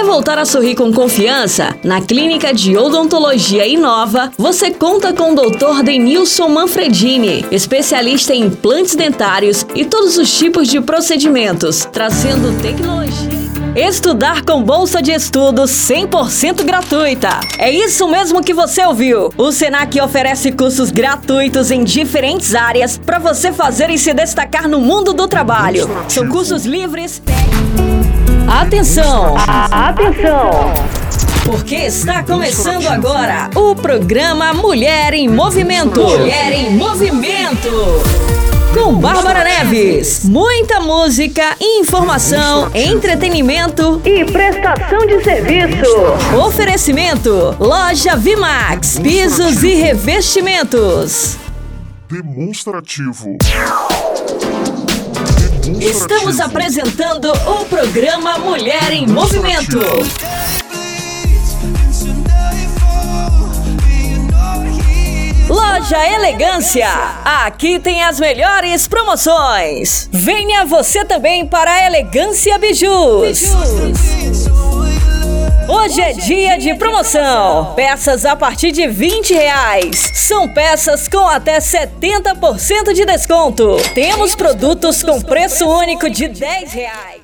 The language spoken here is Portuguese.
voltar a sorrir com confiança? Na Clínica de Odontologia Inova, você conta com o Dr. Denilson Manfredini, especialista em implantes dentários e todos os tipos de procedimentos, trazendo tecnologia. Estudar com bolsa de estudos 100% gratuita. É isso mesmo que você ouviu. O Senac oferece cursos gratuitos em diferentes áreas para você fazer e se destacar no mundo do trabalho. São cursos livres. Atenção! Atenção! Porque está começando agora o programa Mulher em Movimento. Mulher em Movimento. Com Bárbara Neves. Muita música, informação, entretenimento e prestação de serviço. Oferecimento: Loja Vimax, pisos e revestimentos. Demonstrativo. Estamos apresentando o programa Mulher em Movimento. Loja Elegância, aqui tem as melhores promoções. Venha você também para a Elegância Bijus. Hoje é dia de promoção. Peças a partir de R$20. São peças com até 70% de desconto. Temos produtos com preço único de R$10.